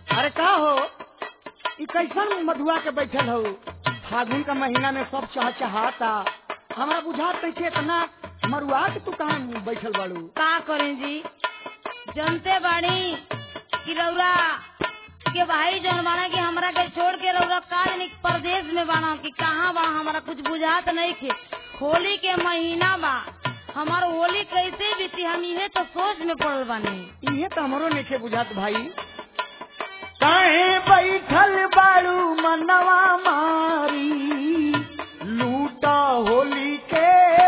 अरे का हो ई कैसन मधुआ के बैठल हो? फागुन का महीना में सब चहचहाता, हमरा बुझात नहीं इतना मरुआ के तू कहाँ बैठल बाड़ू? का करें जी, जनते बाड़ी कि रौरा के भाई जौन बाना कि हमरा के छोड़ के रौरा काल परदेश में बाना कि कहाँ बा, हमरा कुछ बुझात नहीं थे। होली के महीना बा, हमार होली कैसे बीती हम इहे तो सोच में पड़ल बानी। इहे तो हमरो नहीं बुझात भाई। काहे बैठल बाड़ू मनवा मारी, लूटा होली के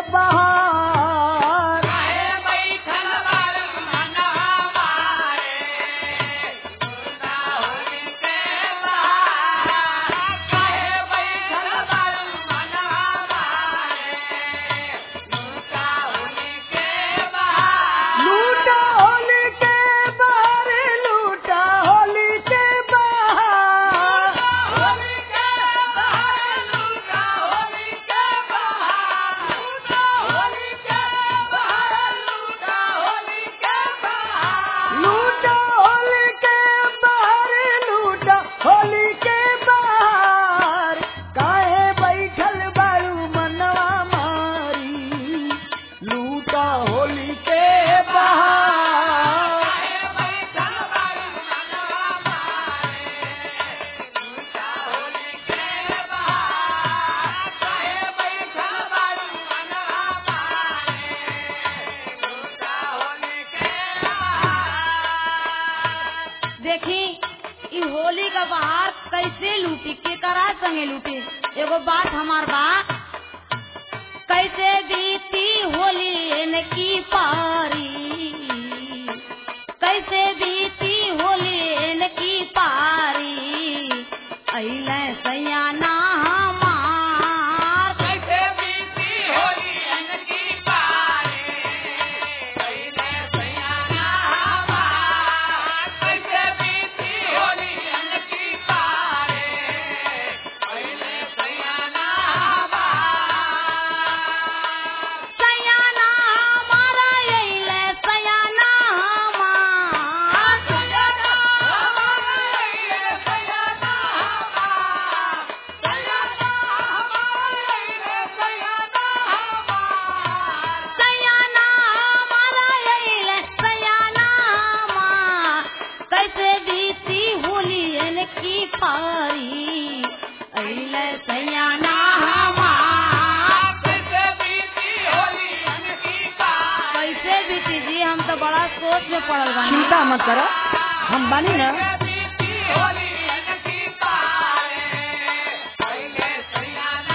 बहार। काहे बैठल बाड़ू मनवा मारे, लूटा होली के बहार। काहे बैठल बाड़ू मनवा मारे, लूटा होली के बहार। लूटा होली के बहार, लूटा होली के बहार। होली के बहार, लूटा होली के बहार। लूटा होली के बहार, लूटा होली के बहार। लूटा होली के बहार, लूटा होली के बहार। काहे बैठल बाड़ू मनवा मारी, लूटा होली के बहार। काहे बैठल बाड़ू मनवा मारे, लूटा होली के बहार। काहे बैठल बाड़ू मनवा मारे, लूटा होली के बहार। देखी ई होली का बहार कैसे लूटी, केकरा संगे लूटी। एगो बात हमार बा, कैसे बीती होली इनकी पारी, कैसे बीती होली इनकी पारी। अइले सयाना हमार, कैसे बीती होली इनकी पारी, कैसे सयाना हमार। कैसे बीती होली इनकी पारी, कैसे सयाना हमार। सयाना हमारा अइले सयाना हमार। सयाना हमार, ये सयाना हमार। सयाना हमार, ये सयाना हमार। सयाना हमारा अइले सयाना हमार। कैसे बीती होली इनकी पारी, अइले सयाना हमार। कैसे बीती होली इनकी पारी। कैसे बीती जी, हम तो बड़ा सोच में पड़ल बानी। चिंता मत करो, हम बानी ना। कैसे बीती होली इनकी पारी, कैसे सयाना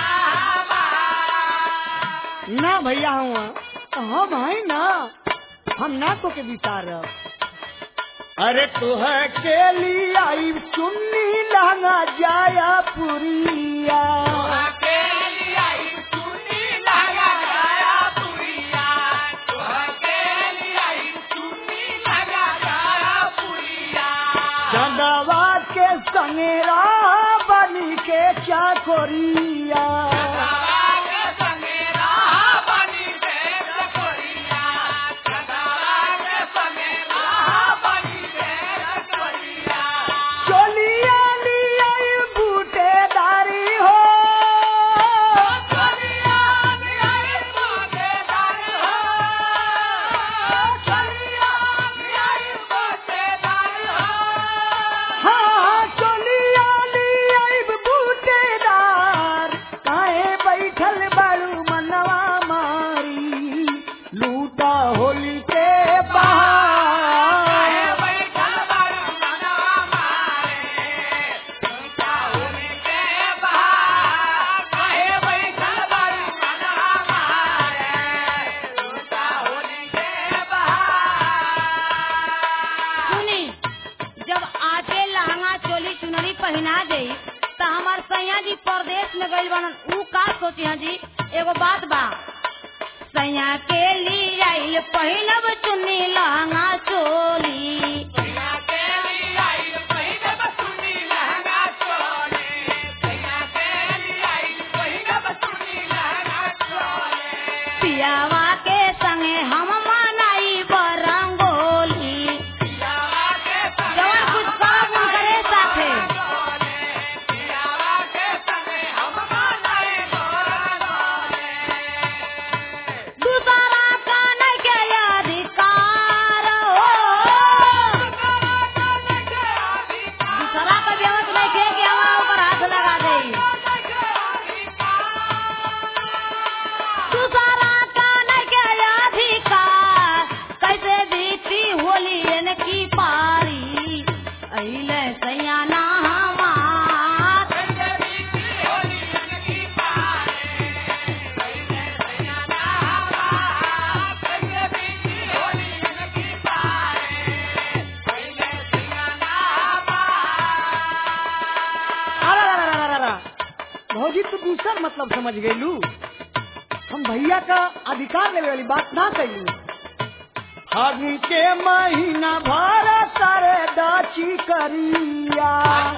हमार। ना भैया हुआ हम है ना, हम ना तो के विचार। अरे तुह के लिए आई चुन्नी लहंगा जाया पुरिया। अकेली आई चुनी लगा जाया पुरिया। तू अकेली आई चुनी लगा जाया पुरिया। चंदवा के संगेरा बनी के चाकोरिया। चंदवा के संगे राह बनी दे चकोरिया। चंदवा के संगे राह बनी दे चकोरिया। चोलिया लिया बूटेदारी हो। चलिया आई बूटेदार हो। चलिया आई बूटेदार हो। हाँ चोलिया लिया बूटेदार। काहे बैठल बाड़ू मनवा मारी, लूटा होली के काहे बहार। बैठल बाड़ू मनवा मारे, लूटा होली के बहार। काहे बैठल बाड़ू मनवा मारे, लूटा होली के बहार। सुनी, जब आके लहंगा चोली चुनरी पहना गई तो हमार सैया जी परदेश में गइल बनन, ऊ का सोची हैं जी। एगो बात बा, सैया के लिए आइल पहिनब चुन्नी लहंगा चोली। सैया के लिए आई पहिनब चुन्नी लहंगा चोली। सैया के लिए आई पहिनब चुन्नी लहंगा चोली। पियावा के संगे हम मनाई बरंगोली। पियावा के संगे जवन कुछ करब उनकरे भौजी तू दूसर मतलब समझ गईलू। हम भैया का अधिकार लेवे वाली बात ना कही। फागुन के महीना भर सारे दाची करिया।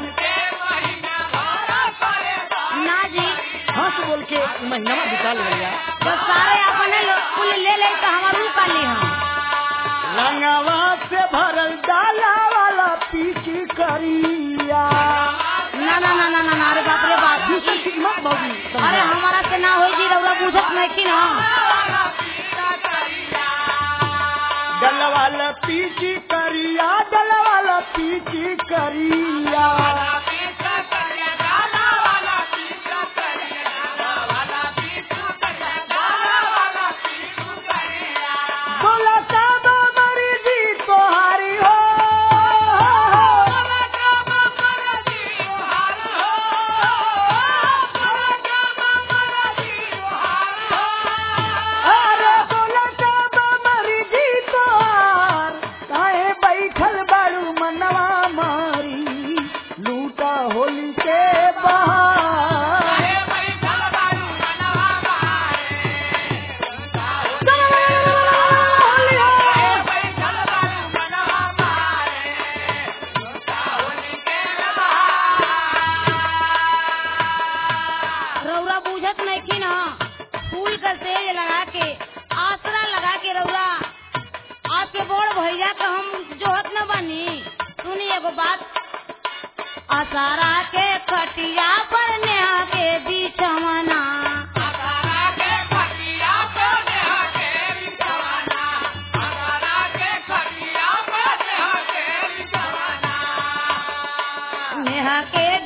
ना जी हंस बोल के महीना में अधिकार ले लिया। तो सारे अपने कुल ले ले तो हमारू का ली हम। रंगवा से भरल डाला वाला पीछी करिया। ना ना ना ना ना अरे बाप रे बाप। दूसर चीज मत भौजी। अरे हमारा से ना हो जी रउरा पूछत नहीं कि ना। डल वाला पीछी करिया, डल वाला पीछी करिया। बोला सब मर्जी तोहारी हो। अरे बोला सब मर्जी तोहार, काहे बैठल बारू मनवा मारी, लूटा होली के बहार। रउरा पूछत नहीं कि ना। फूल का तेज लगा के आसरा लगा के रउरा आपके बोड़ भैया का हम जोहत न बनी। सुनी एगो बात। आसारा के खटिया पर नेहा के बिछवना। नेहा के